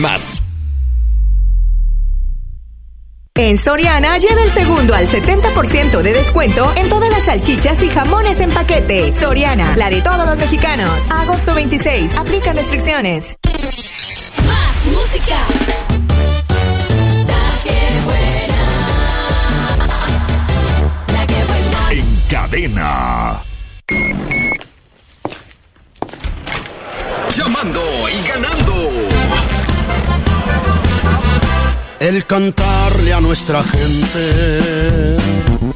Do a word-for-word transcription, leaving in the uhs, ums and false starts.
Más. En Soriana, lleva el segundo al setenta por ciento de descuento en todas las salchichas y jamones en paquete. Soriana, la de todos los mexicanos. Agosto veintiséis, aplican restricciones. Más música. La que buena. La que buena. En cadena. Llamando y ganando. El cantarle a nuestra gente